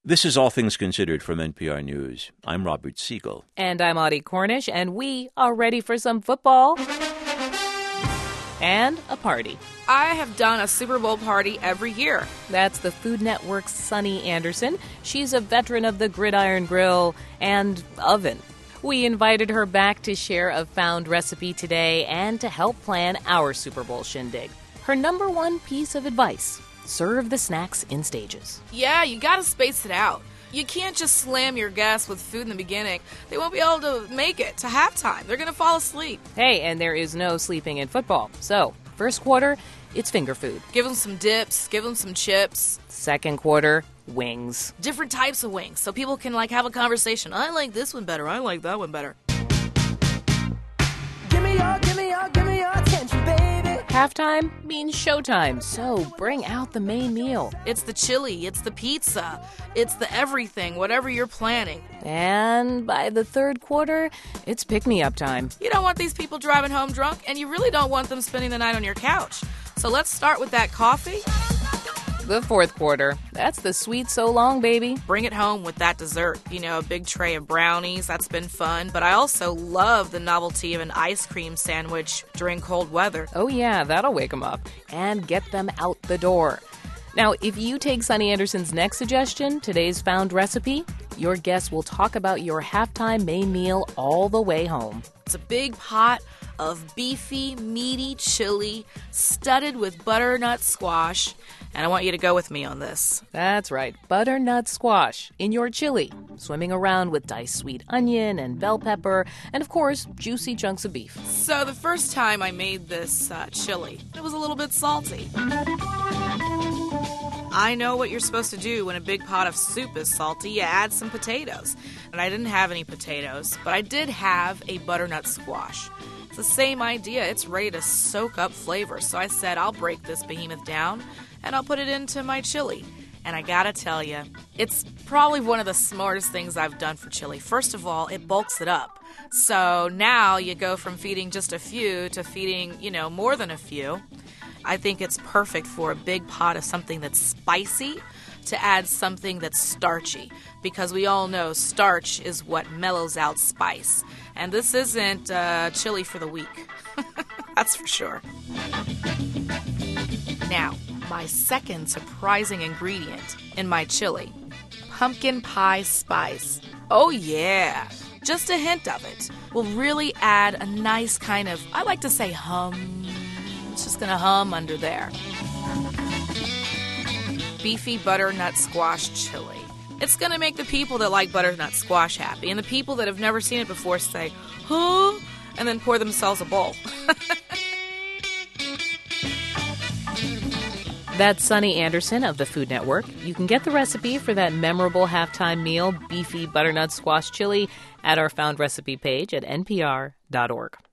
This is All Things Considered from NPR News. I'm Robert Siegel. And I'm Audie Cornish, and we are ready for some football and a party. I have done a Super Bowl party every year. That's the Food Network's Sunny Anderson. She's a veteran of the gridiron grill and oven. We invited her back to share a found recipe today and to help plan our Super Bowl shindig. Her number one piece of advice: serve the snacks in stages. Yeah, you gotta space it out. You can't just slam your guests with food in the beginning. They won't be able to make it to halftime. They're gonna fall asleep. Hey, and there is no sleeping in football. So, first quarter, it's finger food. Give them some dips, give them some chips. Second quarter, wings. Different types of wings, so people can have a conversation. I like this one better, I like that one better. Give me your attention, baby. Halftime means showtime, so bring out the main meal. It's the chili, it's the pizza, it's the everything, whatever you're planning. And by the third quarter, it's pick-me-up time. You don't want these people driving home drunk, and you really don't want them spending the night on your couch. So let's start with that coffee. The fourth quarter, that's the sweet so long, baby. Bring it home with that dessert. A big tray of brownies. That's been fun. But I also love the novelty of an ice cream sandwich during cold weather. Oh yeah, that'll wake them up and get them out the door. Now, if you take Sunny Anderson's next suggestion, today's found recipe, your guests will talk about your halftime main meal all the way home. It's a big pot of beefy, meaty chili studded with butternut squash. And I want you to go with me on this. That's right, butternut squash in your chili, swimming around with diced sweet onion and bell pepper, and of course, juicy chunks of beef. So the first time I made this chili, it was a little bit salty. I know what you're supposed to do when a big pot of soup is salty. You add some potatoes. And I didn't have any potatoes, but I did have a butternut squash. It's the same idea. It's ready to soak up flavor. So I said, I'll break this behemoth down and I'll put it into my chili. And I gotta tell you, it's probably one of the smartest things I've done for chili. First of all, it bulks it up. So now you go from feeding just a few to feeding, more than a few. I think it's perfect for a big pot of something that's spicy to add something that's starchy, because we all know starch is what mellows out spice. And this isn't chili for the weak. That's for sure. Now, my second surprising ingredient in my chili: pumpkin pie spice. Oh yeah, just a hint of it will really add a nice kind of, I like to say, hum. It's just gonna hum under there. Beefy butternut squash chili. It's gonna make the people that like butternut squash happy, and the people that have never seen it before say, huh? And then pour themselves a bowl. That's Sunny Anderson of the Food Network. You can get the recipe for that memorable halftime meal, beefy butternut squash chili, at our found recipe page at npr.org.